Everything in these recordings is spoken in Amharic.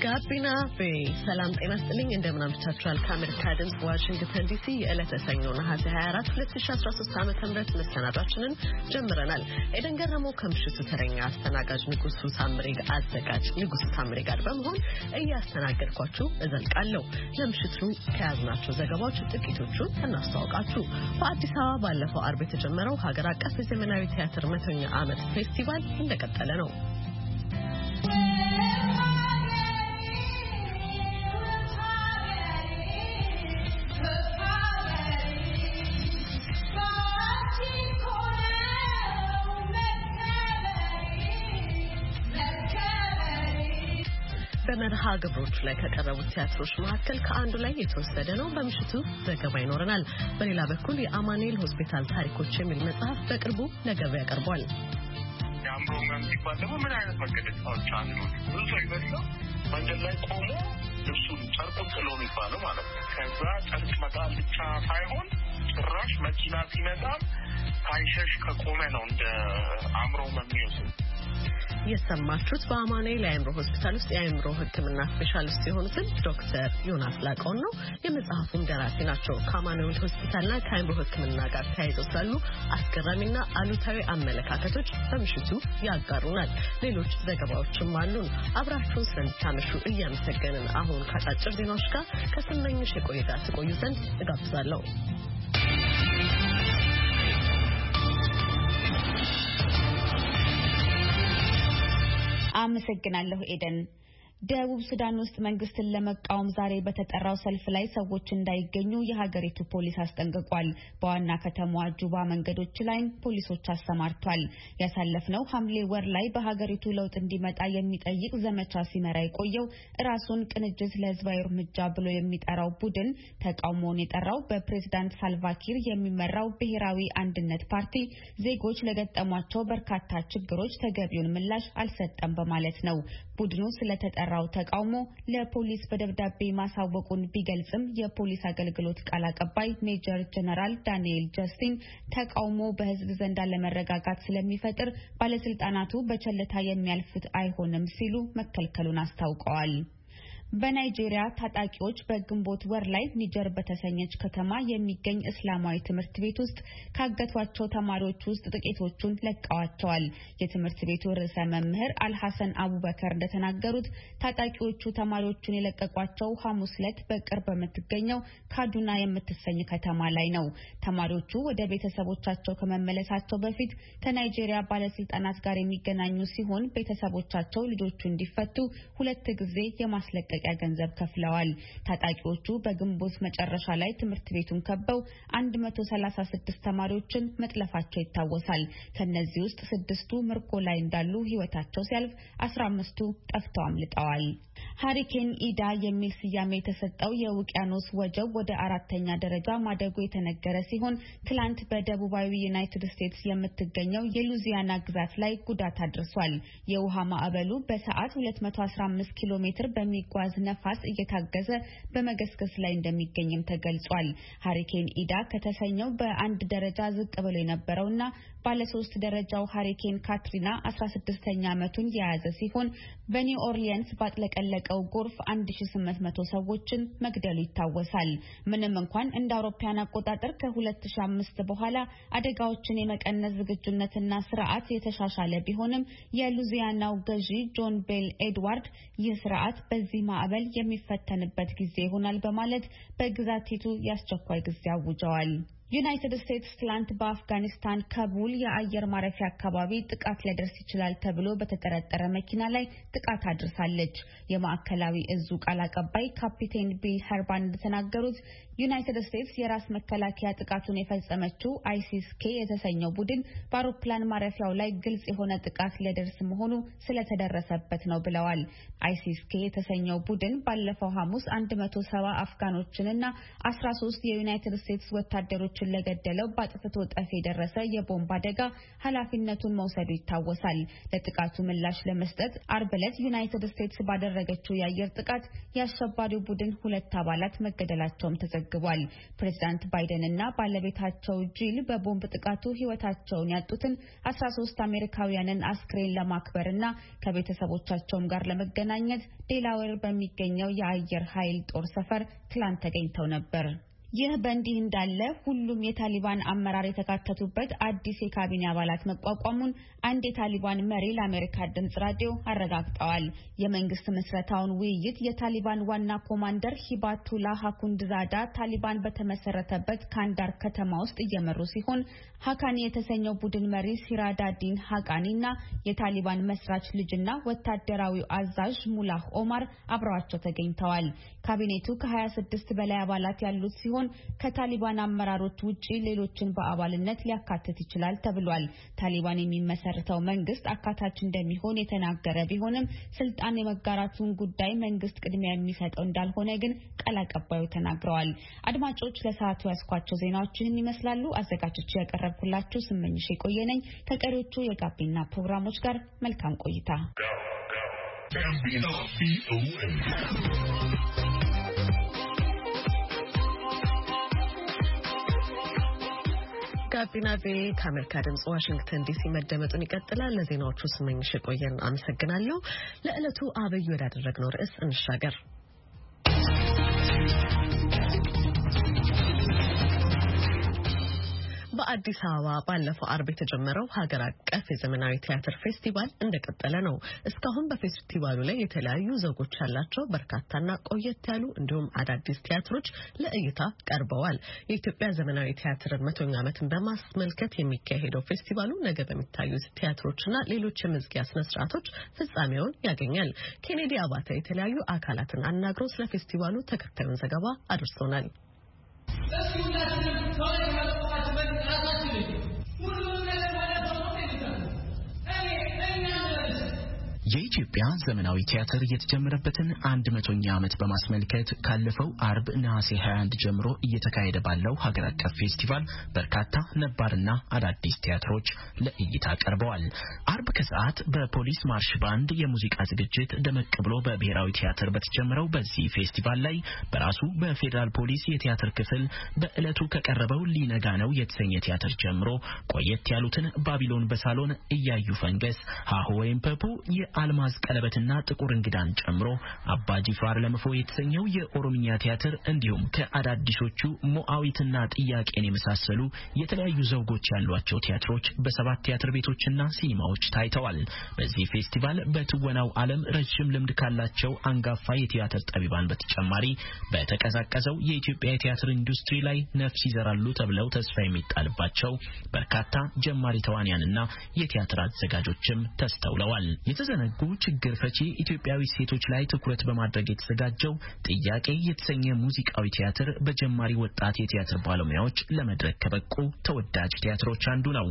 ጋቢና ሰላም ጤና ይስጥልኝ እንደምን አምጥታችኋል ከአሜሪካ ድምጽ ዋሽንግተን ዲሲ የዕለተ ሰኞ ነሐሴ 24 2013 ዓ.ም መሰናዷችንን ጀምረናል። ኤደን ገረመው ከምሽቱ ተረኛ አስተናጋጅ ንጉሱ ታምሬ ጋር በመሆን እያስተናገድኳችሁ እዘልቃለሁ። ለምሽቱ ከያዝናቸው ዘገባዎች ጥቂቶቹን እናስተዋውቃችሁ። በአዲስ አበባ ባለፈው አርብ የተጀመረው ሀገር አቀፍ የዘመናዊ ቲያትር 100ኛ ዓመት ፌስቲቫል እንደቀጠለ ነው። በመርሃ ግብሮች ላይ ከቀረቡት ቲያትሮች መካከል ከአንዱ ላይ የተወሰደ ነው። በምሽቱ ዘገባ ይኖረናል። በሌላ በኩል የአማኑኤል ሆስፒታል ታሪኮች የሚል መጽሐፍ በቅርቡ ለገበያ ቀርቧል። የአእምሮ ህመም ሲባል ደግሞ ምን አይነት መገለጫዎች አሉ? ብዙ ሰው ይመስለው መንገድ ላይ ቆሞ ልብሱን ጨርቁን ጥሎ የሚባለው ማለት ነው። ከዛ ጨርቅ መጣል ብቻ ሳይሆን ጭራሽ መኪና ሲመጣ ሳይሸሽ ከቆመ ነው እንደ አእምሮ ህመም የሚወስድ። የሰማችሁት በአማኑኤል የአእምሮ ሆስፒታል ውስጥ የአእምሮ ሕክምና ስፔሻሊስት የሆኑትን ዶክተር ዮናስ ላቀውን ነው። የመጽሐፉም ደራሲ ናቸው። ከአማኑኤል ሆስፒታልና ከአእምሮ ሕክምና ጋር ተያይዘው ስላሉ አስገራሚና አሉታዊ አመለካከቶች በምሽቱ ያጋሩናል። ሌሎች ዘገባዎችም አሉን። አብራችሁን ስለምታመሹ እያመሰገንን አሁን ከአጫጭር ዜናዎች ጋር ከስመኝሽ የቆየ ጋር ትቆዩ ዘንድ እጋብዛለሁ። አመሰግናለሁ ኤደን። ደቡብ ሱዳን ውስጥ መንግስትን ለመቃወም ዛሬ በተጠራው ሰልፍ ላይ ሰዎች እንዳይገኙ የሀገሪቱ ፖሊስ አስጠንቅቋል። በዋና ከተማዋ ጁባ መንገዶች ላይም ፖሊሶች አሰማርቷል። ያሳለፍነው ሐምሌ ወር ላይ በሀገሪቱ ለውጥ እንዲመጣ የሚጠይቅ ዘመቻ ሲመራ የቆየው ራሱን ቅንጅት ለህዝባዊ እርምጃ ብሎ የሚጠራው ቡድን ተቃውሞውን የጠራው በፕሬዝዳንት ሳልቫኪር የሚመራው ብሔራዊ አንድነት ፓርቲ ዜጎች ለገጠሟቸው በርካታ ችግሮች ተገቢውን ምላሽ አልሰጠም በማለት ነው። ቡድኑ ስለተጠራው ተቃውሞ ለፖሊስ በደብዳቤ ማሳወቁን ቢገልጽም የፖሊስ አገልግሎት ቃል አቀባይ ሜጀር ጀነራል ዳንኤል ጀስቲን ተቃውሞ በህዝብ ዘንድ አለመረጋጋት ስለሚፈጥር ባለስልጣናቱ በቸልታ የሚያልፉት አይሆንም ሲሉ መከልከሉን አስታውቀዋል። በናይጄሪያ ታጣቂዎች በግንቦት ወር ላይ ኒጀር በተሰኘች ከተማ የሚገኝ እስላማዊ ትምህርት ቤት ውስጥ ካገቷቸው ተማሪዎች ውስጥ ጥቂቶቹን ለቀዋቸዋል። የትምህርት ቤቱ ርዕሰ መምህር አልሐሰን አቡበከር እንደተናገሩት ታጣቂዎቹ ተማሪዎቹን የለቀቋቸው ሐሙስ ዕለት በቅርብ በምትገኘው ካዱና የምትሰኝ ከተማ ላይ ነው። ተማሪዎቹ ወደ ቤተሰቦቻቸው ከመመለሳቸው በፊት ከናይጄሪያ ባለስልጣናት ጋር የሚገናኙ ሲሆን ቤተሰቦቻቸው ልጆቹ እንዲፈቱ 2 ጊዜ የማስለቀቅ ገንዘብ ከፍለዋል። ታጣቂዎቹ በግንቦት መጨረሻ ላይ ትምህርት ቤቱን ከበው 136 ተማሪዎችን መጥለፋቸው ይታወሳል። ከነዚህ ውስጥ 6ቱ ምርኮ ላይ እንዳሉ ህይወታቸው ሲያልፍ 15ቱ ጠፍተው አምልጠዋል። ሃሪኬን ኢዳ የሚል ስያሜ የተሰጠው የውቅያኖስ ወጀብ ወደ 4ኛ ደረጃ ማደጉ የተነገረ ሲሆን ትላንት በደቡባዊ ዩናይትድ ስቴትስ የምትገኘው የሉዚያና ግዛት ላይ ጉዳት አድርሷል። የውሃ ማዕበሉ በሰዓት 215 ኪሎ ሜትር በሚጓዝ ነፋስ እየታገዘ በመገስገስ ላይ እንደሚገኝም ተገልጿል። ሃሪኬን ኢዳ ከተሰኘው በአንድ ደረጃ ዝቅ ብሎ የነበረውና ባለ 3 ደረጃው ሃሪኬን ካትሪና 16ኛ ዓመቱን የያዘ ሲሆን በኒው ኦርሊንስ ባጥለቀለቀው ጎርፍ 1800 ሰዎችን መግደሉ ይታወሳል። ምንም እንኳን እንደ አውሮፓውያን አቆጣጠር ከ2005 በኋላ አደጋዎችን የመቀነስ ዝግጁነትና ስርዓት የተሻሻለ ቢሆንም የሉዚያናው ገዢ ጆን ቤል ኤድዋርድ ይህ ስርዓት በዚህ ማዕበል የሚፈተንበት ጊዜ ይሆናል በማለት በግዛቲቱ ያስቸኳይ ጊዜ አውጀዋል። ዩናይትድ ስቴትስ ትላንት በአፍጋኒስታን ካቡል የአየር ማረፊያ አካባቢ ጥቃት ሊደርስ ይችላል ተብሎ በተጠረጠረ መኪና ላይ ጥቃት አድርሳለች። የማዕከላዊ እዙ ቃል አቀባይ ካፒቴን ቢል ሄርባን እንደተናገሩት ዩናይትድ ስቴትስ የራስ መከላከያ ጥቃቱን የፈጸመችው አይሲስ-ኬ የተሰኘው ቡድን በአውሮፕላን ማረፊያው ላይ ግልጽ የሆነ ጥቃት ሊደርስ መሆኑ ስለተደረሰበት ነው ብለዋል። አይሲስ-ኬ የተሰኘው ቡድን ባለፈው ሐሙስ 170 አፍጋኖችንና 13 የዩናይትድ ስቴትስ ወታደሮች ሰዎችን ለገደለው በአጥፍቶ ጠፊ የደረሰ የቦምብ አደጋ ኃላፊነቱን መውሰዱ ይታወሳል። ለጥቃቱ ምላሽ ለመስጠት አርብ ዕለት ዩናይትድ ስቴትስ ባደረገችው የአየር ጥቃት የአሸባሪው ቡድን 2 አባላት መገደላቸውም ተዘግቧል። ፕሬዝዳንት ባይደን እና ባለቤታቸው ጂል በቦምብ ጥቃቱ ሕይወታቸውን ያጡትን 13 አሜሪካውያንን አስክሬን ለማክበርና ከቤተሰቦቻቸውም ጋር ለመገናኘት ዴላዌር በሚገኘው የአየር ኃይል ጦር ሰፈር ትላንት ተገኝተው ነበር። ይህ በእንዲህ እንዳለ ሁሉም የታሊባን አመራር የተካተቱበት አዲስ የካቢኔ አባላት መቋቋሙን አንድ የታሊባን መሪ ለአሜሪካ ድምጽ ራዲዮ አረጋግጠዋል። የመንግስት መስረታውን ውይይት የታሊባን ዋና ኮማንደር ሂባቱላህ ሀኩንድዛዳ ታሊባን በተመሰረተበት ካንዳር ከተማ ውስጥ እየመሩ ሲሆን ሀካኒ የተሰኘው ቡድን መሪ ሲራዳዲን ሀቃኒና የታሊባን መስራች ልጅና ወታደራዊው አዛዥ ሙላህ ኦማር አብረዋቸው ተገኝተዋል። ካቢኔቱ ከ26 በላይ አባላት ያሉት ሲሆን ከታሊባን አመራሮች ውጪ ሌሎችን በአባልነት ሊያካትት ይችላል ተብሏል። ታሊባን የሚመሰርተው መንግስት አካታች እንደሚሆን የተናገረ ቢሆንም ስልጣን የመጋራቱን ጉዳይ መንግስት ቅድሚያ የሚሰጠው እንዳልሆነ ግን ቃል አቀባዩ ተናግረዋል። አድማጮች ለሰዓቱ ያስኳቸው ዜናዎች ይህን ይመስላሉ። አዘጋጆቹ ያቀረብኩላችሁ ስመኝሽ የቆየነኝ ከቀሪዎቹ የጋቢና ፕሮግራሞች ጋር መልካም ቆይታ። ጋቢና ቪኦኤ ከአሜሪካ ድምጽ ዋሽንግተን ዲሲ መደመጡን ይቀጥላል። ለዜናዎቹ ስመኝሽ የቆየን አመሰግናለሁ። ለዕለቱ አብይ ወዳደረግነው ርዕስ እንሻገር። በአዲስ አበባ ባለፈው አርብ የተጀመረው ሀገር አቀፍ የዘመናዊ ቲያትር ፌስቲቫል እንደቀጠለ ነው። እስካሁን በፌስቲቫሉ ላይ የተለያዩ ዘውጎች ያላቸው በርካታና ቆየት ያሉ እንዲሁም አዳዲስ ቲያትሮች ለእይታ ቀርበዋል። የኢትዮጵያ ዘመናዊ ቲያትርን 100ኛ ዓመትን በማስመልከት የሚካሄደው ፌስቲቫሉ ነገ በሚታዩት ቲያትሮችና ሌሎች የመዝጊያ ስነ ስርዓቶች ፍጻሜውን ያገኛል። ኬኔዲ አባተ የተለያዩ አካላትን አናግሮ ስለ ፌስቲቫሉ ተከታዩን ዘገባ አድርሶናል። የኢትዮጵያ ዘመናዊ ቲያትር የተጀመረበትን 100ኛ ዓመት በማስመልከት ካለፈው አርብ ነሐሴ 21 ጀምሮ እየተካሄደ ባለው ሀገር አቀፍ ፌስቲቫል በርካታ ነባርና አዳዲስ ቲያትሮች ለእይታ ቀርበዋል። አርብ ከሰዓት በፖሊስ ማርሽ ባንድ የሙዚቃ ዝግጅት ደመቅ ብሎ በብሔራዊ ቲያትር በተጀመረው በዚህ ፌስቲቫል ላይ በራሱ በፌዴራል ፖሊስ የቲያትር ክፍል በዕለቱ ከቀረበው ሊነጋ ነው የተሰኘ ቲያትር ጀምሮ ቆየት ያሉትን ባቢሎን በሳሎን እያዩ ፈንገስ ሃሁ ወይም ፐፑ አልማዝ ቀለበትና ጥቁር እንግዳን ጨምሮ አባጂፋር ለመፎ የተሰኘው የኦሮሚኛ ቲያትር እንዲሁም ከአዳዲሶቹ ሞአዊትና ጥያቄን የመሳሰሉ የተለያዩ ዘውጎች ያሏቸው ቲያትሮች በሰባት ቲያትር ቤቶችና ሲኒማዎች ታይተዋል። በዚህ ፌስቲቫል በትወናው ዓለም ረጅም ልምድ ካላቸው አንጋፋ የቲያትር ጠቢባን በተጨማሪ በተቀዛቀዘው የኢትዮጵያ የቲያትር ኢንዱስትሪ ላይ ነፍስ ይዘራሉ ተብለው ተስፋ የሚጣልባቸው በርካታ ጀማሪ ተዋንያንና የቲያትር አዘጋጆችም ተስተውለዋል። የተዘነጉ ችግር ፈቺ ኢትዮጵያዊ ሴቶች ላይ ትኩረት በማድረግ የተዘጋጀው ጥያቄ የተሰኘ ሙዚቃዊ ቲያትር በጀማሪ ወጣት የቲያትር ባለሙያዎች ለመድረክ ከበቁ ተወዳጅ ቲያትሮች አንዱ ነው።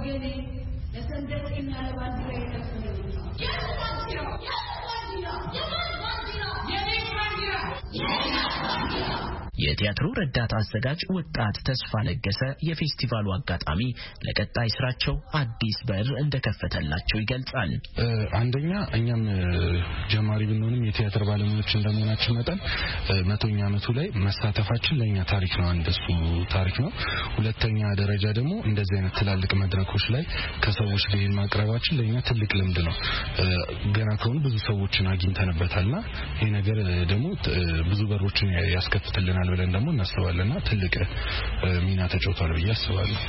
የቲያትሩ ረዳት አዘጋጅ ወጣት ተስፋ ለገሰ የፌስቲቫሉ አጋጣሚ ለቀጣይ ስራቸው አዲስ በር እንደከፈተላቸው ይገልጻል። አንደኛ እኛም ጀማሪ ብንሆንም የቲያትር ባለሙያዎች እንደመሆናችን መጠን 100ኛ ዓመቱ ላይ መሳተፋችን ለኛ ታሪክ ነው፣ እንደሱ ታሪክ ነው። ሁለተኛ ደረጃ ደግሞ እንደዚህ አይነት ትላልቅ መድረኮች ላይ ከሰዎች ጋር ማቅረባችን ለኛ ትልቅ ልምድ ነው። ገና ከሆነ ብዙ ሰዎችን አግኝተንበታልና ይሄ ነገር ደግሞ ብዙ በሮችን ያስከፍትልናል ብለን ደግሞ እናስባለንና ትልቅ ሚና ተጫውቷል ብዬ አስባለሁ።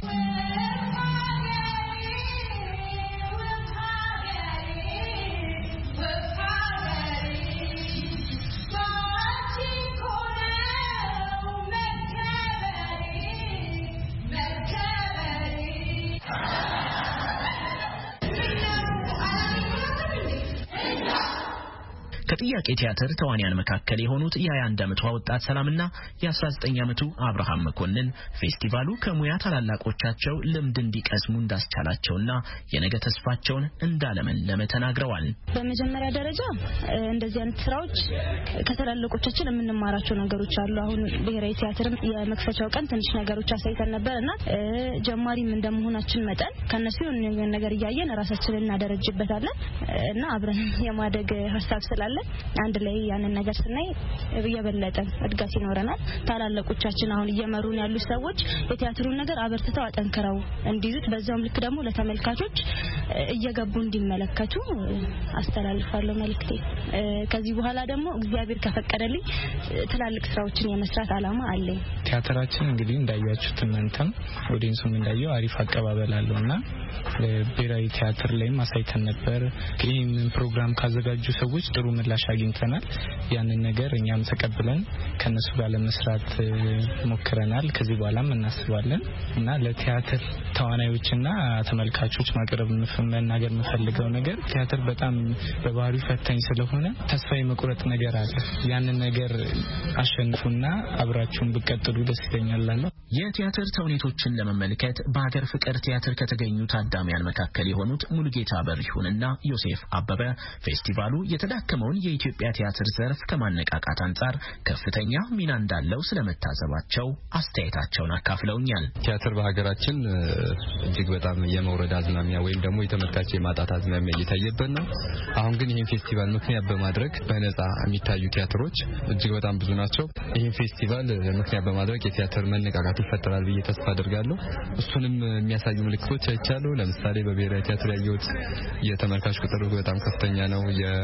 ከጥያቄ ቲያትር ተዋንያን መካከል የሆኑት የ21 ዓመቷ ወጣት ሰላምና የ19 ዓመቱ አብርሃም መኮንን ፌስቲቫሉ ከሙያ ታላላቆቻቸው ልምድ እንዲቀስሙ እንዳስቻላቸውና የነገ ተስፋቸውን እንዳለመለመ ተናግረዋል። በመጀመሪያ ደረጃ እንደዚህ አይነት ስራዎች ከተላላቆቻችን የምንማራቸው ነገሮች አሉ። አሁን ብሔራዊ ቲያትርም የመክፈቻው ቀን ትንሽ ነገሮች አሳይተን ነበርና ጀማሪም እንደመሆናችን መጠን ከነሱ የሆነ ነገር እያየን ራሳችንን እናደረጅበታለን እና አብረን የማደግ ሐሳብ ስላለ አንድ ላይ ያንን ነገር ስናይ የበለጠ እድገት ይኖረናል። ታላላቆቻችን አሁን እየመሩን ያሉ ሰዎች የቲያትሩን ነገር አበርትተው አጠንክረው እንዲይዙት በዛውም ልክ ደግሞ ለተመልካቾች እየገቡ እንዲመለከቱ አስተላልፋለሁ መልእክቴ። ከዚህ በኋላ ደግሞ እግዚአብሔር ከፈቀደልኝ ትላልቅ ስራዎችን የመስራት አላማ አለኝ። ቲያትራችን እንግዲህ እንዳያችሁት እናንተም ኦዲየንሱም እንዳየው አሪፍ አቀባበል አለውና ብሔራዊ ቲያትር ላይም አሳይተን ነበር። ይህንን ፕሮግራም ካዘጋጁ ሰዎች ጥሩ ምላሽ አግኝተናል። ያንን ነገር እኛም ተቀብለን ከነሱ ጋር ለመስራት ሞክረናል። ከዚህ በኋላም እናስባለን እና ለቲያትር ተዋናዮችና ተመልካቾች መናገር የምፈልገው ነገር ቲያትር በጣም በባህሪው ፈታኝ ስለሆነ ተስፋ የመቁረጥ ነገር አለ። ያንን ነገር አሸንፉና አብራችሁን ብትቀጥሉ ደስ ይለኛል። የቲያትር ተውኔቶችን ለመመልከት በሀገር ፍቅር ቲያትር ከተገኙ ታዳሚያን መካከል የሆኑት ሙሉጌታ በሪሁንና ዮሴፍ አበበ ፌስቲቫሉ የተዳከመውን የኢትዮጵያ ቲያትር ዘርፍ ከማነቃቃት አንጻር ከፍተኛ ሚና እንዳለው ስለመታዘባቸው አስተያየታቸውን አካፍለውኛል። ቲያትር በሀገራችን እጅግ በጣም የመውረድ አዝማሚያ ወይም ደግሞ የተመልካች የማጣት አዝማሚያ እየታየበት ነው። አሁን ግን ይህን ፌስቲቫል ምክንያት በማድረግ በነጻ የሚታዩ ቲያትሮች እጅግ በጣም ብዙ ናቸው። ይህን ፌስቲቫል ምክንያት በማድረግ የቲያትር መነቃቃት ይፈጠራል ብዬ ተስፋ አደርጋለሁ። እሱንም የሚያሳዩ ምልክቶች አይቻለሁ። ለምሳሌ በብሔራዊ ቲያትር ያየሁት የተመልካች ቁጥር በጣም ከፍተኛ ነው።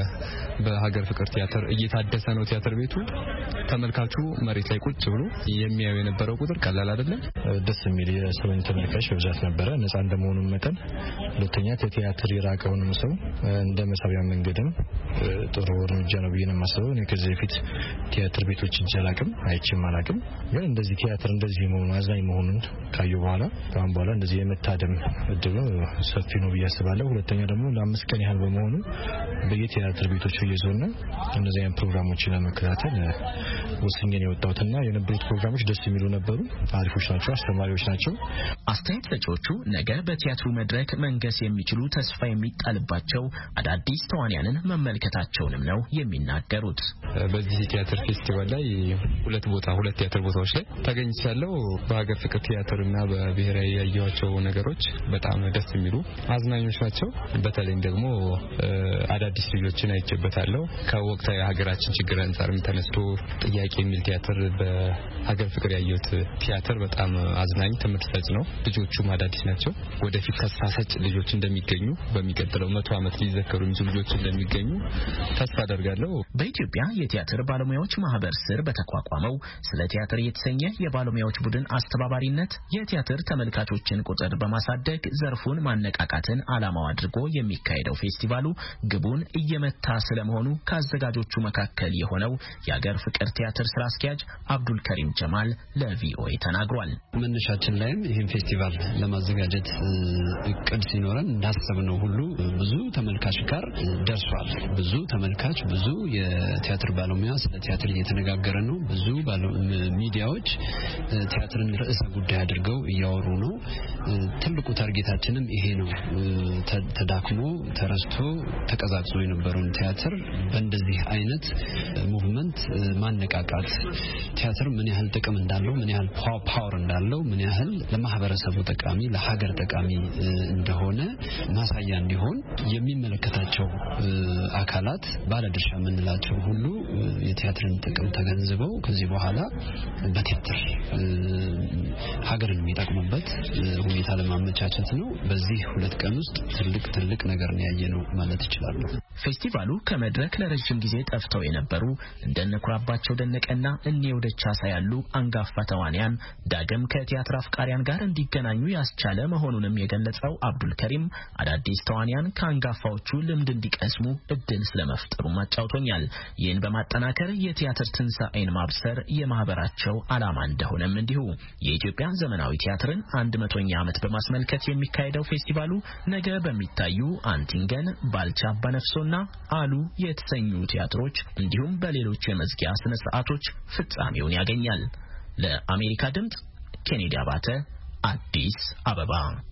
በሀገር ፍቅር ቲያትር እየታደሰ ነው ቲያትር ቤቱ። ተመልካቹ መሬት ላይ ቁጭ ብሎ የሚያየው የነበረው ቁጥር ቀላል አይደለም። ደስ የሚል የሰውን ተመልካች በብዛት ነበረ። ነፃ እንደመሆኑ መጠን ሁለተኛ ከቲያትር የራቀውንም ሰው እንደ መሳቢያ መንገድም ጥሩ እርምጃ ነው ብዬ ነው የማስበው። እኔ ከዚህ በፊት ቲያትር ቤቶች እንጀላቅም አይቼም አላቅም። ግን እንደዚህ ቲያትር እንደዚህ መሆኑ አዝናኝ መሆኑን ካየሁ በኋላ ከአሁን በኋላ እንደዚህ የመታደም እድሉ ሰፊ ነው ብዬ አስባለሁ። ሁለተኛ ደግሞ ለ5 ቀን ያህል በመሆኑ በየቲያትር ቤቶቹ እየዞርን እነዚህ አይነት ፕሮግራሞችን ለመከታተል ወስኜን የወጣሁትና የነበሩት ፕሮግራሞች ደስ የሚሉ ነበሩ። አሪፎች ናቸው፣ አስተማሪዎች ናቸው። አስተያየት ሰጪዎቹ ነገ በቲያትሩ መድረክ መንገስ የሚችሉ ተስፋ የሚጣልባቸው አዳዲስ ተዋንያንን መመልከታቸውንም ነው የሚናገሩት። በዚህ ቲያትር ፌስቲቫል ላይ ሁለት ቲያትር ቦታዎች ላይ ተገኝቻለሁ። በሀገር ፍቅር ቲያትርና በብሔራዊ ያየኋቸው ነገሮች በጣም ደስ የሚሉ አዝናኞች ናቸው። በተለይም ደግሞ አዳዲስ ልጆችን አይቼበታለሁ። ከወቅታዊ ሀገራችን ችግር አንጻርም ተነስቶ ጥያቄ የሚል ቲያትር በሀገር ፍቅር ያየሁት ቲያትር በጣም አዝናኝ ትምህርት ሰጭ ነው። ልጆቹም አዳዲስ ናቸው። ወደፊት ተስፋ ሰጭ ልጆች እንደሚገኙ በሚቀጥለው 100 ዓመት ሊዘከሩ የሚችሉ ልጆች እንደሚገኙ ተስፋ አደርጋለሁ። በኢትዮጵያ የቲያትር ባለሙያዎች ማህበር ስር በተቋቋመው ስለ ቲያትር የተሰኘ የባለሙያዎች ቡድን አስተባባሪነት የቲያትር ተመልካቾችን ቁጥር በማሳደግ ዘርፉን ማነቃቃትን ዓላማው አድርጎ የሚካሄደው ፌስቲቫሉ ግቡን እየመታ ስለመሆኑ ከአዘጋጆቹ መካከል የሆነው የሀገር ፍቅር ቲያትር ስራ አስኪያጅ አብዱል ከሪም ጀማል ለቪኦኤ ተናግሯል። መነሻችን ላይም ይህን ፌስቲቫል ለማዘጋጀት እቅድ ሲኖረን እንዳሰብነው ሁሉ ብዙ ተመልካች ጋር ደርሷል። ብዙ ተመልካች፣ ብዙ የቲያትር ባለሙያ ስለ ቲያትር እየተነጋገረ ነው። ብዙ ሚዲያዎች ቲያትርን ርዕሰ ጉዳይ አድርገው እያወሩ ነው። ትልቁ ታርጌታችንም ይሄ ነው። ተዳክሞ ተረስቶ ተቀዛቅዞ የነበረውን ቲያትር በእንደዚህ አይነት ሙቭመንት ማነቃቃት፣ ቲያትር ምን ያህል ጥቅም እንዳለው፣ ምን ያህል ፓወር እንዳለው፣ ምን ያህል ለማህበረሰቡ ጠቃሚ፣ ለሀገር ጠቃሚ እንደሆነ ማሳያ እንዲሆን የሚመለከታቸው አካላት ባለድርሻ የምንላቸው ሁሉ የቲያትርን ጥቅም ተገንዝበው ከዚህ በኋላ በቲያትር ሀገርን የሚጠቅሙበት ሁኔታ ለማመቻቸት ነው። በዚህ 2 ቀን ውስጥ ትልቅ ነገር ነው ያየነው ማለት ይችላል። ፌስቲቫሉ ከመድረክ ለረጅም ጊዜ ጠፍተው የነበሩ እንደነ ኩራባቸው ደነቀና እኔው ደቻሳ ያሉ አንጋፋ ተዋንያን ዳግም ከቲያትር አፍቃሪያን ጋር እንዲገናኙ ያስቻለ መሆኑንም የገለጸው አብዱል ከሪም አዳዲስ ተዋንያን ከአንጋፋዎቹ ልምድ እንዲቀስሙ እድል ስለመፍጠሩ አጫውቶኛል። ይህን በማጠናከር የቲያትር ትንሳኤን ማብሰር የማህበራቸው ዓላማ እንደሆነም እንዲሁ የኢትዮጵያ ዘመናዊ ቲያትርን 100ኛ ዓመት በማስመልከት የሚካሄደው ፌስቲቫሉ ነገ በሚታዩ አንቲንገን፣ ባልቻ አባነፍሶ ላምሮና አሉ የተሰኙ ቲያትሮች እንዲሁም በሌሎች የመዝጊያ ስነ ስርዓቶች ፍጻሜውን ያገኛል። ለአሜሪካ ድምጽ ኬኔዲ አባተ አዲስ አበባ።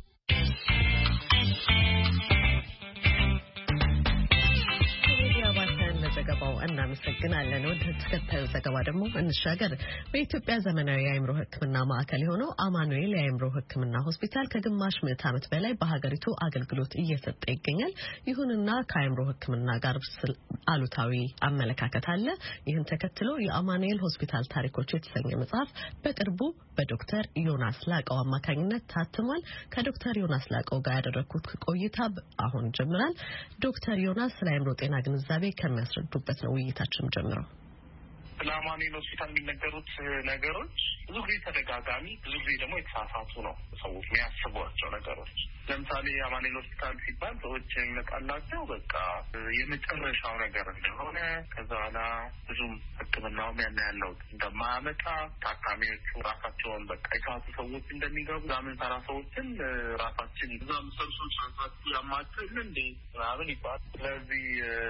ዘገባው እናመሰግናለን። ወደ ተከታዩ ዘገባ ደግሞ እንሻገር። በኢትዮጵያ ዘመናዊ የአእምሮ ሕክምና ማዕከል የሆነው አማኑኤል የአእምሮ ሕክምና ሆስፒታል ከግማሽ ምዕተ ዓመት በላይ በሀገሪቱ አገልግሎት እየሰጠ ይገኛል። ይሁንና ከአእምሮ ሕክምና ጋር አሉታዊ አመለካከት አለ። ይህን ተከትሎ የአማኑኤል ሆስፒታል ታሪኮች የተሰኘ መጽሐፍ በቅርቡ በዶክተር ዮናስ ላቀው አማካኝነት ታትሟል። ከዶክተር ዮናስ ላቀው ጋር ያደረኩት ቆይታ አሁን ጀምራል። ዶክተር ዮናስ ስለ አእምሮ ጤና ግንዛቤ ከሚያስረዱበት ነው ውይይታችን ጀምረው። ስለ አማኑኤል ሆስፒታል የሚነገሩት ነገሮች ብዙ ጊዜ ተደጋጋሚ፣ ብዙ ጊዜ ደግሞ የተሳሳቱ ነው ሰዎች የሚያስቧቸው ነገሮች። ለምሳሌ አማኑኤል ሆስፒታል ሲባል ሰዎች የሚመጣላቸው በቃ የመጨረሻው ነገር እንደሆነ፣ ከዛ በኋላ ብዙም ሕክምናውም ያን ያለው እንደማያመጣ፣ ታካሚዎቹ ራሳቸውን በቃ የሳቱ ሰዎች እንደሚገቡ ዛምንሰራ ሰዎችን ራሳችን እዛ ምሰብሶች ራሳችሁ ያማችል እንዴ ምናምን ይባል። ስለዚህ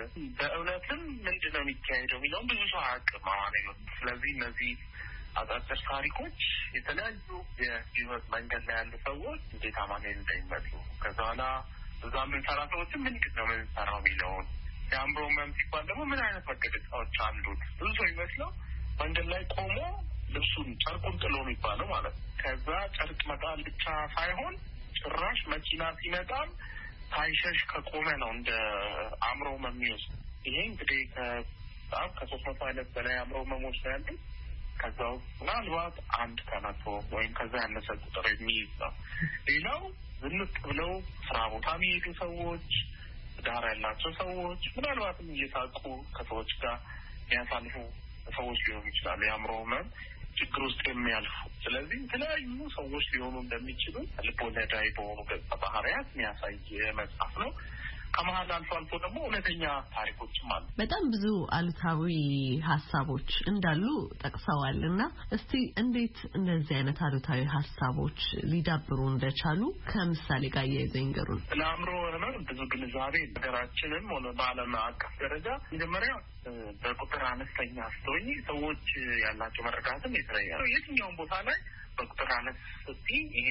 በእውነትም ምንድን ነው የሚካሄደው የሚለውን ብዙ ሰው አያውቅም አማኑኤል። ስለዚህ እነዚህ አጫጭር ታሪኮች የተለያዩ የህይወት መንገድ ላይ ያሉ ሰዎች እንዴት አማኑኤል እንደሚመጡ፣ ከዛ በኋላ እዛ የምንሰራ ሰዎችም ምንድን ነው የምንሰራው የሚለውን፣ የአእምሮ ህመም ሲባል ደግሞ ምን አይነት መገለጫዎች አሉት። ብዙ ሰው ይመስለው መንገድ ላይ ቆሞ ልብሱን ጨርቁን ጥሎ የሚባለው ማለት ነው። ከዛ ጨርቅ መጣል ብቻ ሳይሆን ጭራሽ መኪና ሲመጣም ሳይሸሽ ከቆመ ነው እንደ አእምሮ ህመም የሚወስድ። ይሄ እንግዲህ ከ300 አይነት በላይ አእምሮ ህመሞች ነው ያሉት። ከዛው ምናልባት 1 ወይም ከዛ ያነሰ ቁጥር የሚይዝ ነው። ሌላው ዝንጥ ብለው ስራ ቦታ የሚሄዱ ሰዎች፣ ዳር ያላቸው ሰዎች፣ ምናልባትም እየሳቁ ከሰዎች ጋር የሚያሳልፉ ሰዎች ሊሆኑ ይችላሉ የአእምሮ ህመም ችግር ውስጥ የሚያልፉ። ስለዚህ የተለያዩ ሰዎች ሊሆኑ እንደሚችሉ ልቦለዳዊ በሆኑ ገጸ ባህሪያት የሚያሳይ መጽሐፍ ነው። ከመሀል አልፎ አልፎ ደግሞ እውነተኛ ታሪኮችም አሉ። በጣም ብዙ አሉታዊ ሀሳቦች እንዳሉ ጠቅሰዋል እና እስቲ እንዴት እንደዚህ አይነት አሉታዊ ሀሳቦች ሊዳብሩ እንደቻሉ ከምሳሌ ጋር እያይዘው ይንገሩን። ለአእምሮ ህመም ብዙ ግንዛቤ ሀገራችንም ሆነ በዓለም አቀፍ ደረጃ መጀመሪያ በቁጥር አነስተኛ ስትሆኚ ሰዎች ያላቸው መረዳትም የተለየ ነው። የትኛውም ቦታ ላይ በቁጥር አነስ ስትይ ይሄ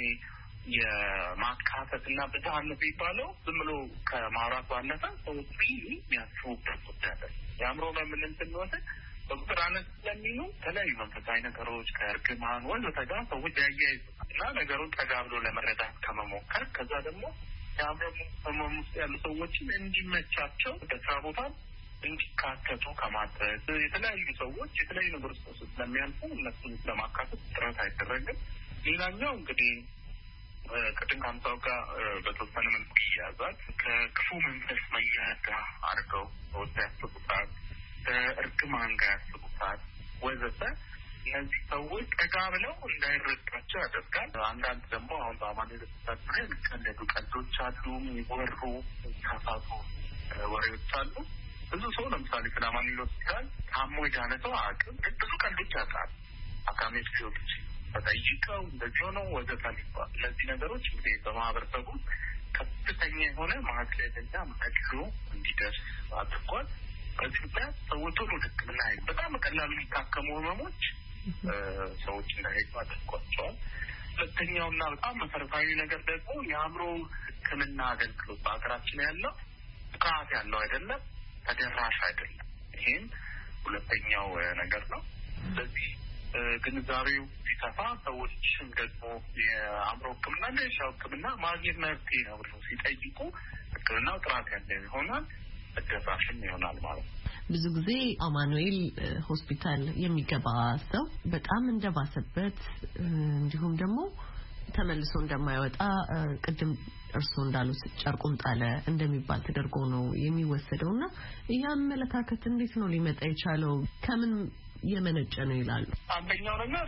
የማካተት እና ብዝሃነት የሚባለው ዝም ብሎ ከማውራት ባለፈ ሰዎች የሚያስቡበት ጉዳይ ነው። የአእምሮ ህመምን ስንወስድ በቁጥር አነስ ስለሚሉ የተለያዩ መንፈሳዊ ነገሮች ከእርግማን ወዘተ ጋር ሰዎች ያያይዙታል እና ነገሩን ጠጋ ብሎ ለመረዳት ከመሞከር ከዛ ደግሞ የአእምሮ ህመም ውስጥ ያሉ ሰዎችን እንዲመቻቸው በስራ ቦታ እንዲካተቱ ከማድረግ የተለያዩ ሰዎች የተለያዩ ነገሮች ስለሚያልፉ እነሱን ለማካተት ጥረት አይደረግም። ሌላኛው እንግዲህ ቅድም ከአምሳው ጋር በተወሰነ መልኩ ይያዛል። ከክፉ መንፈስ መያዝ ጋር አድርገው ሰዎች ያስቡታል፣ ከእርግማን ጋር ያስቡታል ወዘተ። እነዚህ ሰዎች ጠጋ ብለው እንዳይረዷቸው ያደርጋል። አንዳንድ ደግሞ አሁን በአማኑኤል ሆስፒታል የሚቀለዱ ቀልዶች አሉ፣ የሚወሩ ሳሳቱ ወሬዎች አሉ። ብዙ ሰው ለምሳሌ ስለ አማኑኤል ሆስፒታል ታሞ የዳነ ሰው አያውቅም፣ ግን ብዙ ቀልዶች ያውቃል። አካሜት ፊዮች ተጠይቀው እንደዚህ ሆነው ወዘተ ሊባል። እነዚህ ነገሮች እንግዲህ በማህበረሰቡ ከፍተኛ የሆነ ማግለልና መድሎ እንዲደርስ አድርጓል። በዚህ ምክንያት ሰዎች ሁሉ ሕክምና በጣም በቀላሉ የሚታከሙ ህመሞች ሰዎች እንዳይሄዱ አድርጓቸዋል። ሁለተኛውና በጣም መሰረታዊ ነገር ደግሞ የአእምሮ ሕክምና አገልግሎት በሀገራችን ያለው ጥራት ያለው አይደለም፣ ተደራሽ አይደለም። ይህም ሁለተኛው ነገር ነው። ስለዚህ ግንዛቤው ሲሰፋ ሰዎችም ደግሞ የአእምሮ ሕክምና እና የሻው ሕክምና ማግኘት መፍትሄ ነው ብለው ሲጠይቁ ሕክምናው ጥራት ያለው ይሆናል፣ ተደራሽም ይሆናል ማለት ነው። ብዙ ጊዜ አማኑኤል ሆስፒታል የሚገባ ሰው በጣም እንደባሰበት እንዲሁም ደግሞ ተመልሶ እንደማይወጣ ቅድም እርሱ እንዳሉት ጨርቁን ጣለ እንደሚባል ተደርጎ ነው የሚወሰደውና ይህ አመለካከት እንዴት ነው ሊመጣ የቻለው? ከምን የመነጨ ነው ይላሉ? አንደኛው ነገር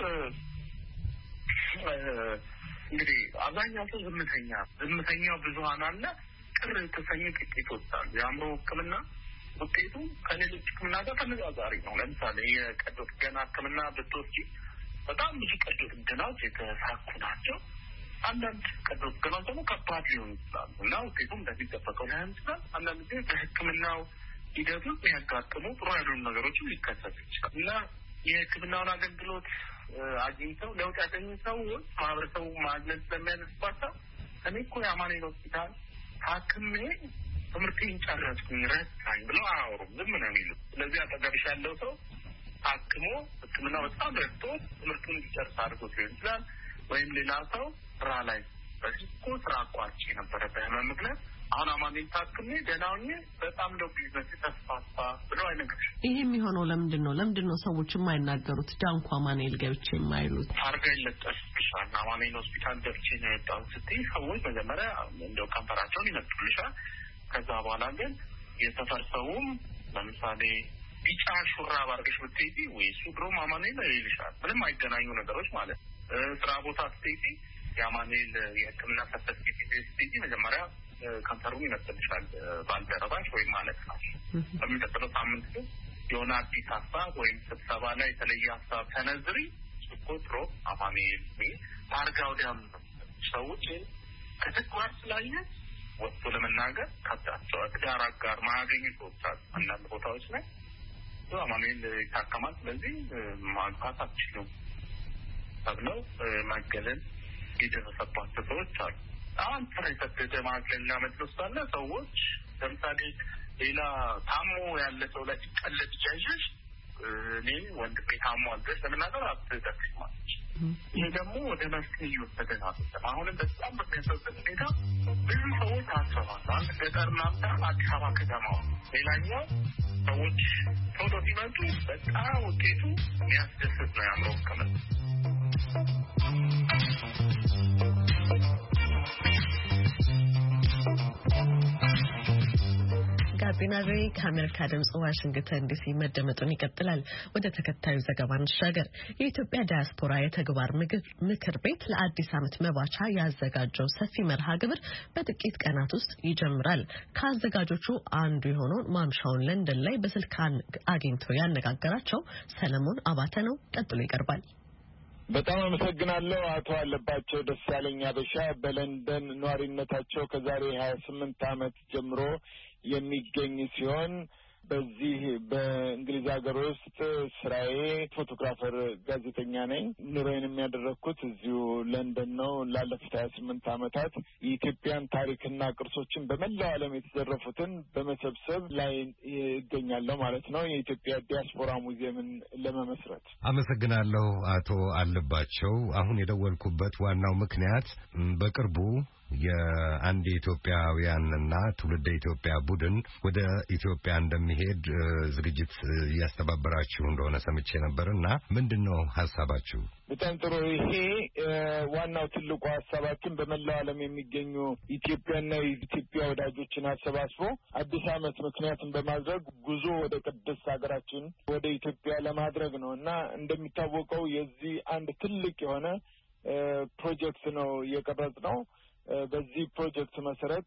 እንግዲህ አብዛኛው ሰው ዝምተኛው ብዙሃን አለ፣ ቅር የተሰኙ ጥቂቶች አሉ። የአእምሮ ሕክምና ውጤቱ ከሌሎች ሕክምና ጋር ተመሳሳሪ ነው። ለምሳሌ የቀዶ ጥገና ሕክምና ብትወስጂ በጣም ብዙ ቀዶ ጥገናዎች የተሳኩ ናቸው። አንዳንድ ቀዶች ደግሞ ከባድ ሊሆን ይችላል እና ውጤቱም እንደሚጠበቀው ላይሆን ይችላል። አንዳንድ ጊዜ በሕክምናው ሂደቱ የሚያጋጥሙ ጥሩ ያልሆኑ ነገሮችም ሊከሰቱ ይችላል እና የሕክምናውን አገልግሎት አግኝተው ለውጥ ያገኙ ሰዎች ማህበረሰቡ ማግለል ስለሚያደርስባቸው እኔ እኮ የአማኑኤል ሆስፒታል ታክሜ ትምህርቴን ጨረስኩኝ ረሳኝ ብለው አያወሩም፣ ዝም ነው የሚሉት። ስለዚህ አጠገብሽ ያለው ሰው ታክሞ ሕክምና በጣም ረድቶ ትምህርቱን እንዲጨርስ አድርጎት ሊሆን ይችላል። ወይም ሌላ ሰው ስራ ላይ በሲኮ ስራ አቋርጬ ነበረ በህመም ምክንያት አሁን አማኑኤል ታክሜ ደህና ሆኜ በጣም ነው ቢዝነስ ተስፋፋ ብለው አይነግርሽ። ይሄ የሚሆነው ለምንድን ነው ሰዎች የማይናገሩት? ዳንኩ አማኑኤል ገብቼ የማይሉት ታርጋ ይለጠፍልሻል። አማኑኤል ሆስፒታል ገብቼ ነው የወጣሁት ስትይ ሰዎች መጀመሪያ እንደው ከንፈራቸውን ይነጥሉሻል። ከዛ በኋላ ግን የሰፈር ሰውም ለምሳሌ ቢጫ ሹራብ አድርገሽ ብትሄጂ ወይ እሱ ድሮም አማኑኤል ይልሻል። ምንም አይገናኙ ነገሮች ማለት ነው። ስራ ቦታ ስትሄጂ የአማኑኤል የሕክምና ሰርተፊኬት ስትሄጂ መጀመሪያ ከንፈሩን ይነጥልሻል ባልደረባሽ ወይም ማለት ነው። በሚቀጥለው ሳምንት ግን የሆነ አዲስ ሀሳብ ወይም ስብሰባ ላይ የተለየ ሀሳብ ተነዝሪ ቁጥሮ አማኑኤል ታርጋ ወዲያም ሰዎች ከተግባር ስላየ ወጥቶ ለመናገር ከብዳቸው ትዳር አጋር ማያገኙ ሰዎች አሉ። አንዳንድ ቦታዎች ላይ አማኑኤል ይታከማል፣ ስለዚህ ማግባት አትችሉም ተብለው መገለል የደረሰባቸው ሰዎች አሉ። አሁን ፍሬ ሰደደ ማገለልና መድረስ ሳለ ሰዎች ለምሳሌ ሌላ ታሞ ያለ ሰው ላይ ሲቀለድ ጃይሽ እኔ ወንድሜ ታሞ አልደረስ ለምናገር አትደርስ ማለት ይሄ ደግሞ ወደ መፍትሄ እየወሰደን አይደለም። አሁንም በጣም በሚያሳዝን ሁኔታ ብዙ ሰዎች ታስረዋል። አንድ ገጠር ናምታ አዲስ አበባ ከተማ። ሌላኛው ሰዎች ቶሎ ሲመጡ በጣም ውጤቱ የሚያስደስት ነው ያምረው ከመ ጋቢና ቪ ከአሜሪካ ድምጽ ዋሽንግተን ዲሲ መደመጡን ይቀጥላል። ወደ ተከታዩ ዘገባ እንሻገር። የኢትዮጵያ ዲያስፖራ የተግባር ምክር ቤት ለአዲስ ዓመት መባቻ ያዘጋጀው ሰፊ መርሃ ግብር በጥቂት ቀናት ውስጥ ይጀምራል። ከአዘጋጆቹ አንዱ የሆነውን ማምሻውን ለንደን ላይ በስልክ አግኝቶ ያነጋገራቸው ሰለሞን አባተ ነው። ቀጥሎ ይቀርባል። በጣም አመሰግናለሁ። አቶ አለባቸው ደሳለኝ አበሻ በለንደን ኗሪነታቸው ከዛሬ 28 ዓመት ጀምሮ የሚገኝ ሲሆን በዚህ በእንግሊዝ ሀገር ውስጥ ስራዬ ፎቶግራፈር ጋዜጠኛ ነኝ። ኑሮዬን የሚያደረግኩት እዚሁ ለንደን ነው። ላለፉት 28 ዓመታት የኢትዮጵያን ታሪክና ቅርሶችን በመላው ዓለም የተዘረፉትን በመሰብሰብ ላይ ይገኛለሁ ማለት ነው። የኢትዮጵያ ዲያስፖራ ሙዚየምን ለመመስረት። አመሰግናለሁ አቶ አለባቸው። አሁን የደወልኩበት ዋናው ምክንያት በቅርቡ የአንድ የኢትዮጵያውያንና ትውልደ ኢትዮጵያ ቡድን ወደ ኢትዮጵያ እንደሚሄድ ዝግጅት እያስተባበራችሁ እንደሆነ ሰምቼ ነበርና ምንድነው ሐሳባችሁ? በጣም ጥሩ። ይሄ ዋናው ትልቁ ሐሳባችን በመላው ዓለም የሚገኙ ኢትዮጵያና የኢትዮጵያ ወዳጆችን አሰባስቦ አዲስ ዓመት ምክንያትን በማድረግ ጉዞ ወደ ቅድስት ሀገራችን ወደ ኢትዮጵያ ለማድረግ ነው እና እንደሚታወቀው የዚህ አንድ ትልቅ የሆነ ፕሮጀክት ነው የቀረጽነው። በዚህ ፕሮጀክት መሰረት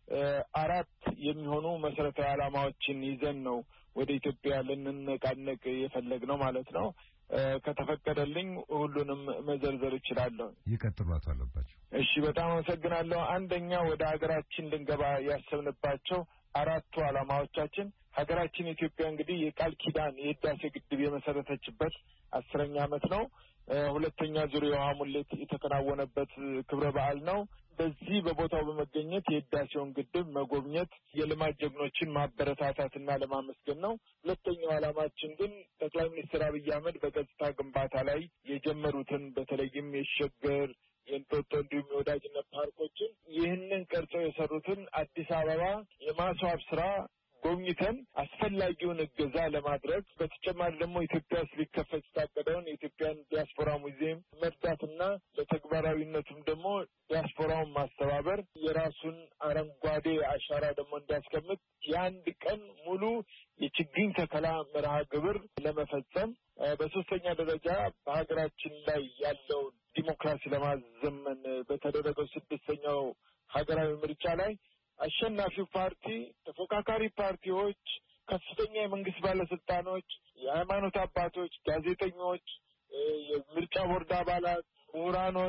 4 የሚሆኑ መሰረታዊ ዓላማዎችን ይዘን ነው ወደ ኢትዮጵያ ልንነቃነቅ የፈለግነው ማለት ነው። ከተፈቀደልኝ ሁሉንም መዘርዘር እችላለሁ። ይቀጥሉ አቶ አለባቸው። እሺ፣ በጣም አመሰግናለሁ። አንደኛ ወደ ሀገራችን ልንገባ ያሰብንባቸው 4ቱ ዓላማዎቻችን ሀገራችን ኢትዮጵያ እንግዲህ የቃል ኪዳን የህዳሴ ግድብ የመሰረተችበት 10ኛ ዓመት ነው። 2ኛ ዙር የውሃ ሙሌት የተከናወነበት ክብረ በዓል ነው። በዚህ በቦታው በመገኘት የህዳሴውን ግድብ መጎብኘት፣ የልማት ጀግኖችን ማበረታታትና ለማመስገን ነው። 2ኛው ዓላማችን ግን ጠቅላይ ሚኒስትር አብይ አህመድ በገጽታ ግንባታ ላይ የጀመሩትን በተለይም የሸገር የእንጦጦ እንዲሁም የወዳጅነት ፓርኮችን ይህንን ቀርጸው የሰሩትን አዲስ አበባ የማስዋብ ስራ ጎብኝተን አስፈላጊውን እገዛ ለማድረግ በተጨማሪ ደግሞ ኢትዮጵያ ውስጥ ሊከፈት የታቀደውን የኢትዮጵያን ዲያስፖራ ሙዚየም መርዳትና ለተግባራዊነቱም ደግሞ ዲያስፖራውን ማስተባበር የራሱን አረንጓዴ አሻራ ደግሞ እንዲያስቀምጥ የአንድ ቀን ሙሉ የችግኝ ተከላ መርሃ ግብር ለመፈጸም፣ በሶስተኛ ደረጃ በሀገራችን ላይ ያለው ዲሞክራሲ ለማዘመን በተደረገው 6ኛው ሀገራዊ ምርጫ ላይ አሸናፊው ፓርቲ፣ ተፎካካሪ ፓርቲዎች፣ ከፍተኛ የመንግስት ባለስልጣኖች፣ የሃይማኖት አባቶች፣ ጋዜጠኞች፣ የምርጫ ቦርድ አባላት፣ ምሁራኖች፣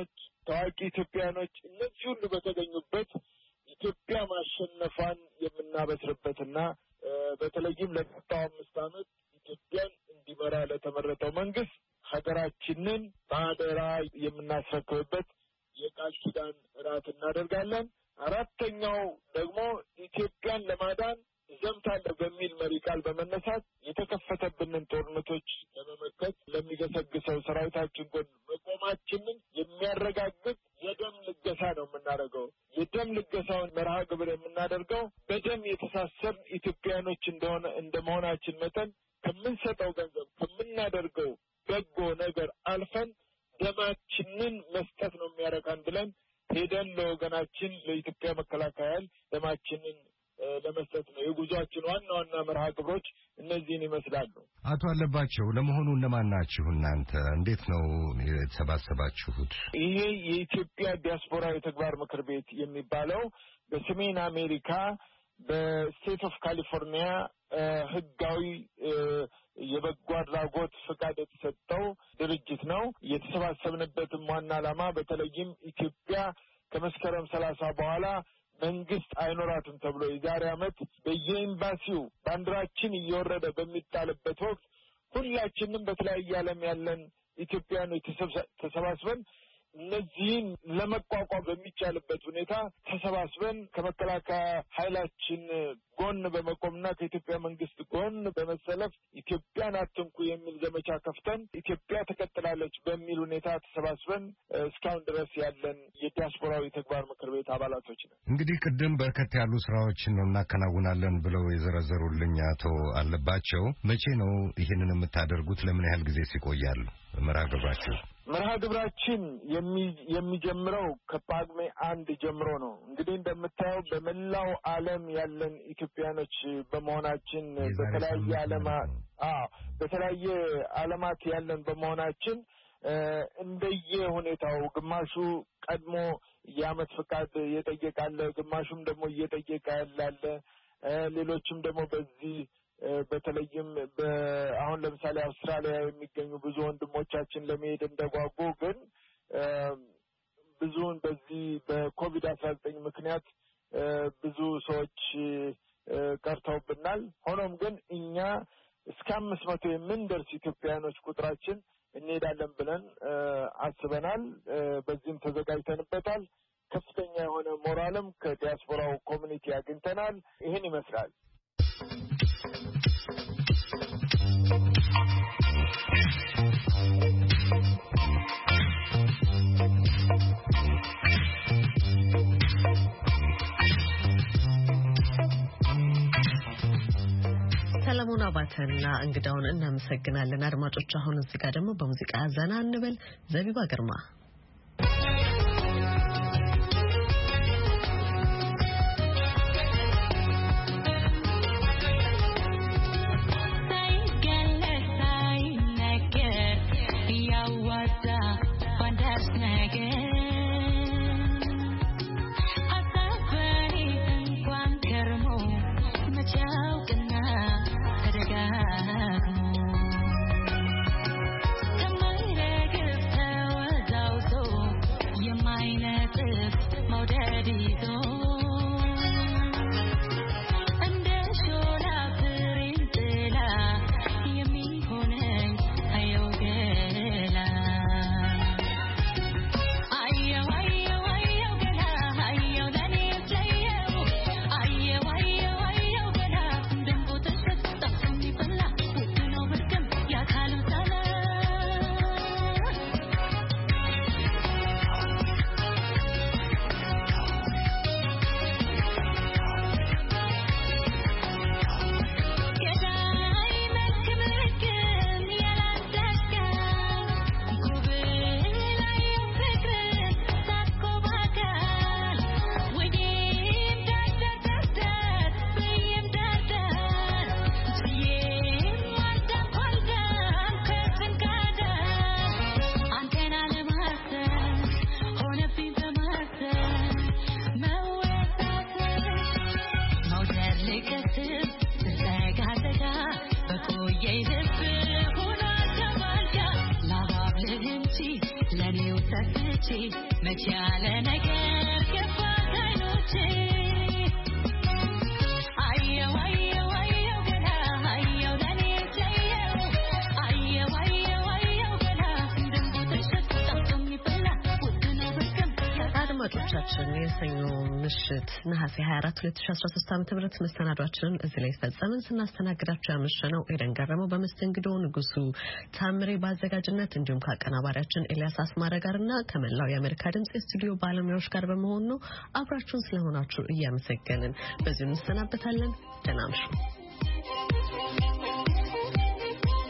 ታዋቂ ኢትዮጵያኖች እነዚህ ሁሉ በተገኙበት ኢትዮጵያ ማሸነፏን የምናበስርበትና በተለይም ለቀጣዩ 5 ዓመት ኢትዮጵያን እንዲመራ ለተመረጠው መንግስት ሀገራችንን በአደራ የምናስረክብበት የቃል ኪዳን እራት እናደርጋለን። አራተኛው ደግሞ ኢትዮጵያን ለማዳን ዘምታለሁ በሚል መሪ ቃል በመነሳት የተከፈተብንን ጦርነቶች ለመመከት ለሚገሰግሰው ሰራዊታችን ጎን መቆማችንን የሚያረጋግጥ የደም ልገሳ ነው የምናደርገው። የደም ልገሳውን መርሃ ግብር የምናደርገው በደም የተሳሰርን ኢትዮጵያኖች እንደመሆናችን መጠን ከምንሰጠው ገንዘብ ከምናደርገው በጎ ነገር አልፈን ደማችንን መስጠት ነው የሚያረካን ብለን ሄደን ለወገናችን ለኢትዮጵያ መከላከያ ኃይል ደማችንን ለመስጠት ነው። የጉዟችን ዋና መርሃ ግብሮች እነዚህን ይመስላሉ። አቶ አለባቸው ለመሆኑ እነማን ናችሁ እናንተ? እንዴት ነው የተሰባሰባችሁት? ይሄ የኢትዮጵያ ዲያስፖራ የተግባር ምክር ቤት የሚባለው በሰሜን አሜሪካ በስቴት ኦፍ ካሊፎርኒያ ህጋዊ የበጎ አድራጎት ፍቃድ የተሰጠው ድርጅት ነው። የተሰባሰብንበትም ዋና ዓላማ በተለይም ኢትዮጵያ ከመስከረም 30 በኋላ መንግስት አይኖራትም ተብሎ የዛሬ ዓመት በየኤምባሲው ባንዲራችን እየወረደ በሚጣልበት ወቅት ሁላችንም በተለያየ ዓለም ያለን ኢትዮጵያኖች ተሰባስበን እነዚህን ለመቋቋም በሚቻልበት ሁኔታ ተሰባስበን ከመከላከያ ኃይላችን ጎን በመቆምና ከኢትዮጵያ መንግስት ጎን በመሰለፍ ኢትዮጵያን አትንኩ የሚል ዘመቻ ከፍተን ኢትዮጵያ ተቀጥላለች በሚል ሁኔታ ተሰባስበን እስካሁን ድረስ ያለን የዲያስፖራዊ ተግባር ምክር ቤት አባላቶች ነን። እንግዲህ ቅድም በርከት ያሉ ስራዎችን ነው እናከናውናለን ብለው የዘረዘሩልኝ አቶ አለባቸው፣ መቼ ነው ይህንን የምታደርጉት? ለምን ያህል ጊዜ ሲቆያሉ መርሃ ግብራችሁ? መርሃ ግብራችን የሚጀምረው ከጳጉሜ 1 ጀምሮ ነው። እንግዲህ እንደምታየው በመላው ዓለም ያለን ኢትዮጵያኖች በመሆናችን በተለያየ ዓለማት ያለን በመሆናችን እንደየ ሁኔታው ግማሹ ቀድሞ የዓመት ፍቃድ እየጠየቃለ፣ ግማሹም ደግሞ እየጠየቀ ያላለ፣ ሌሎችም ደግሞ በዚህ በተለይም አሁን ለምሳሌ አውስትራሊያ የሚገኙ ብዙ ወንድሞቻችን ለመሄድ እንደጓጉ ግን ብዙውን በዚህ በኮቪድ-19 ምክንያት ብዙ ሰዎች ቀርተውብናል። ሆኖም ግን እኛ እስከ 500 የምንደርስ ኢትዮጵያውያኖች ቁጥራችን እንሄዳለን ብለን አስበናል። በዚህም ተዘጋጅተንበታል። ከፍተኛ የሆነ ሞራልም ከዲያስፖራው ኮሚኒቲ አግኝተናል። ይህን ይመስላል። ሰለሞን አባተና እንግዳውን እናመሰግናለን። አድማጮች አሁን እዚህ ጋር ደግሞ በሙዚቃ ዘና እንበል። ዘቢባ ግርማ Tell አድማጮቻችን የሰኞ ምሽት ነሐሴ 24 2013 ዓ.ም መሰናዷችንን እዚህ ላይ ፈጸምን። ስናስተናግዳችሁ ያመሸነው ኤደን ገረመው በመስተንግዶ፣ ንጉሱ ታምሬ ባዘጋጅነት እንዲሁም ከአቀናባሪያችን ኤልያስ አስማረ ጋርና ከመላው የአሜሪካ ድምጽ የስቱዲዮ ባለሙያዎች ጋር በመሆን ነው። አብራችሁን ስለሆናችሁ እያመሰገንን በዚሁ እንሰናበታለን። ደህና እምሹ።